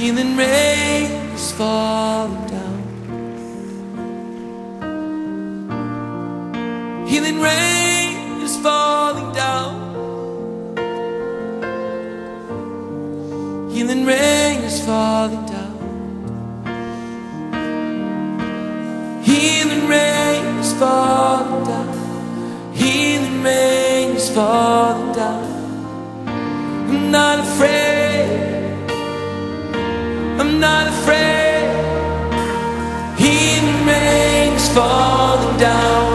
Healing rain is falling down. Healing rain is falling down. Healing rain is falling down. Healing rain is falling down. Healing rain is falling down. I'm not afraid. I'm not afraid. Healing rain is falling down.